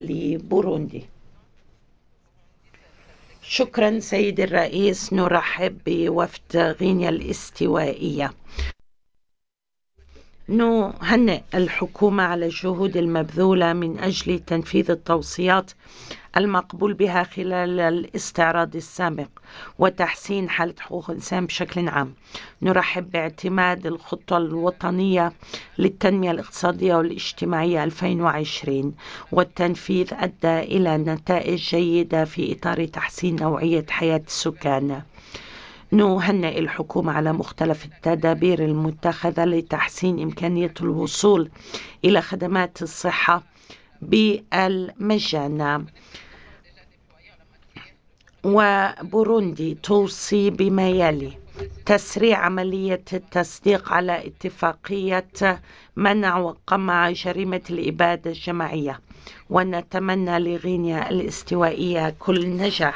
لبوروندي. شكرا سيد الرئيس. نرحب بوفد غينيا الاستوائية. نهنئ الحكومة على الجهود المبذولة من أجل تنفيذ التوصيات المقبول بها خلال الاستعراض السابق وتحسين حالة حقوق الإنسان بشكل عام. نرحب باعتماد الخطة الوطنية للتنمية الاقتصادية والاجتماعية 2020 والتنفيذ أدى إلى نتائج جيدة في إطار تحسين نوعية حياة السكان. نهنئ الحكومة على مختلف التدابير المتخذة لتحسين إمكانية الوصول إلى خدمات الصحة بالمجان. وبوروندي توصي بما يلي: تسريع عملية التصديق على اتفاقية منع وقمع جريمة الإبادة الجماعية، ونتمنى لغينيا الاستوائية كل نجاح.